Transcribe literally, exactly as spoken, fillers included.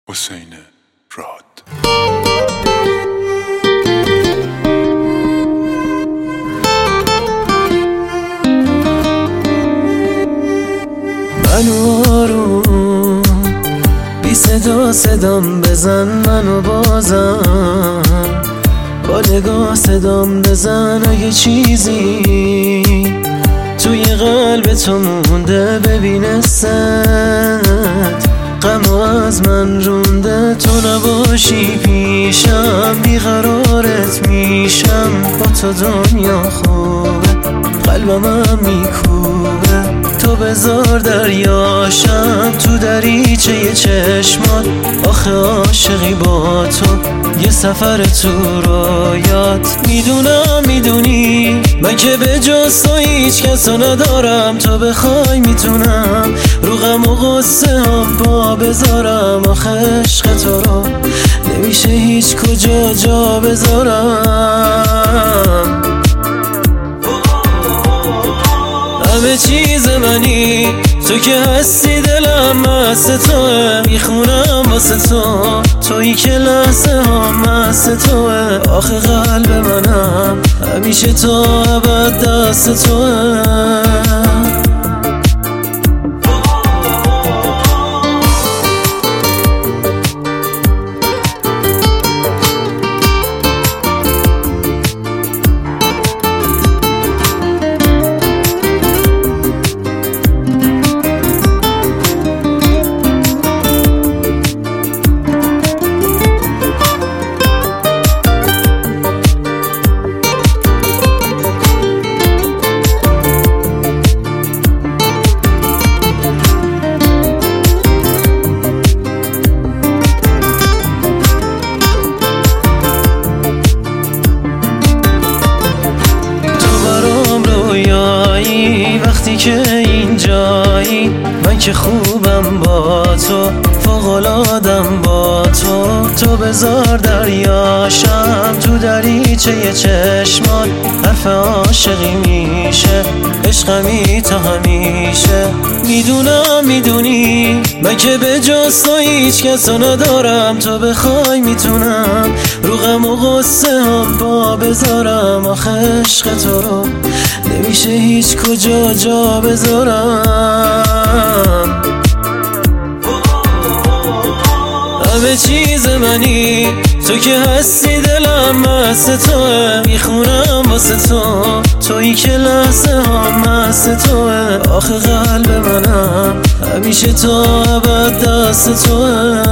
حسین راد. منو آروم بی صدا صدام بزن، منو بازم با نگاه صدام بزن. اگه چیزی توی قلب تو مونده ببین است غم از من رونده. تو نباشی پیشم بیقرارت میشم، با تو دنیا خوبه قلبم هم میکوبه. تو بذار دریاشم تو دریچه چشمات، آخه عاشقی با تو یه سفر تو رویات. میدونم میدونی من که به جز تو هیچ کسو ندارم، تو بخوای میتونم رو غم و غصه هم پا بذارم. آخه عشق تو رو نمیشه هیچ کجا جا بذارم. همه چیز منی تو که هستی، دلم مست توه، میخونم واسه تو تویی که لحظه ها مست توه. آخه قلب منم همیشه تا ابد دست توه. وقتی که اینجایی من که خوبم با تو، فوق‌العاده‌ام با تو. تو بذار دریاشم تو دریچه چشمات، حرف عاشقی میشه عشقمی تا همیشه. میدونم میدونی من که به جز تو هیچ کسو ندارم، تو بخوای میتونم رو غم و غصه هم پا بذارم. آخه عشق تو رو نمیشه هیچ کجا جا بذارم. همه چیز منی تو که هستی، دلم مست توه، میخونم واسه تو تویی که لحظه ها مست توه. آخه قلب منم همیشه تا ابد دست توه.